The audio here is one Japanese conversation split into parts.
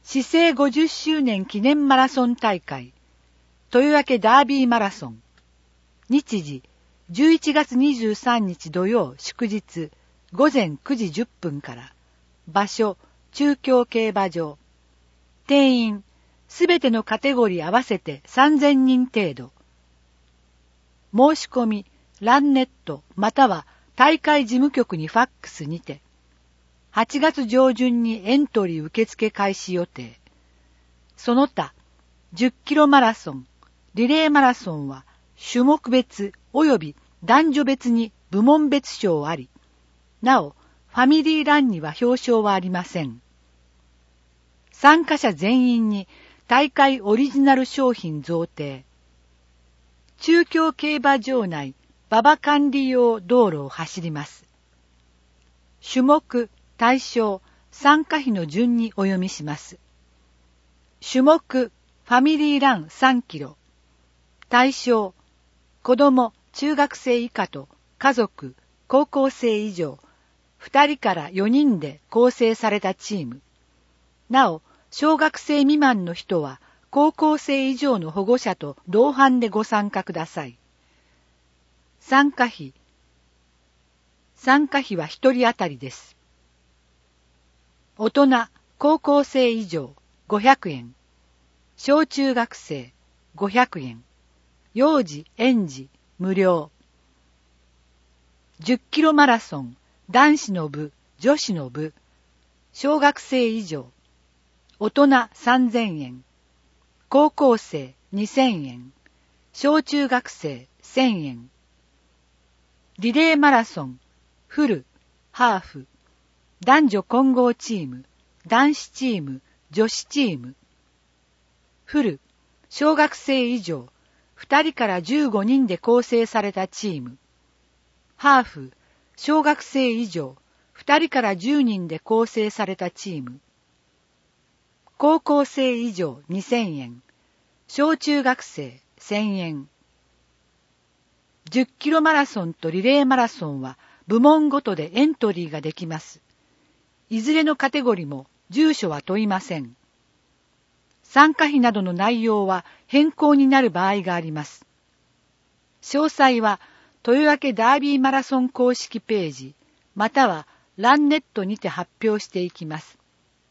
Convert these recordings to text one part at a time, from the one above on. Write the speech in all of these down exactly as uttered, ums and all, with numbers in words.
市政ごじゅっしゅうねん記念マラソン大会、豊明ダービーマラソン。日時、じゅういちがつにじゅうさんにち土曜祝日、ごぜんくじじゅっぷんから。場所、中京競馬場。定員、すべてのカテゴリー合わせてさんぜんにん程度。申し込み、ランネットまたは大会事務局にファックスにて。はちがつ上旬にエントリー受付開始予定。その他、じゅっキロマラソン、リレーマラソンは種目別及び男女別に部門別賞あり、なお、ファミリーランには表彰はありません。参加者全員に大会オリジナル商品贈呈。中京競馬場内馬場管理用道路を走ります。種目、対象、参加費の順にお読みします。種目、ファミリーランさんキロ。対象、子供、中学生以下と家族、高校生以上、ふたりからよにんで構成されたチーム。なお、小学生未満の人は高校生以上の保護者と同伴でご参加ください。参加費。参加費はひとり当たりです。大人、高校生以上、ごひゃくえん。小中学生、ごひゃくえん。幼児、園児、無料。じゅっキロマラソン、男子の部、女子の部。小学生以上。大人さんぜんえん。高校生にせんえん。小中学生せんえん。リレーマラソン、フル、ハーフ。男女混合チーム、男子チーム、女子チーム。フル、小学生以上、ふたりからじゅうごにんで構成されたチーム。ハーフ、小学生以上、ふたりからじゅうにんで構成されたチーム。高校生以上にせんえん、小中学生せんえん。じゅっキロマラソンとリレーマラソンは部門ごとでエントリーができます。いずれのカテゴリーも住所は問いません。参加費などの内容は変更になる場合があります。詳細は豊明ダービーマラソン公式ページ、またはランネットにて発表していきます。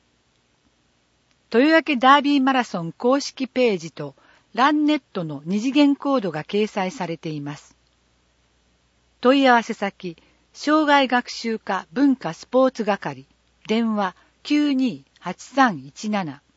豊明ダービーマラソン公式ページとランネットの二次元コードが掲載されています。問い合わせ先、障害学習課文化スポーツ係、電話 きゅうにーはちさんいちなな。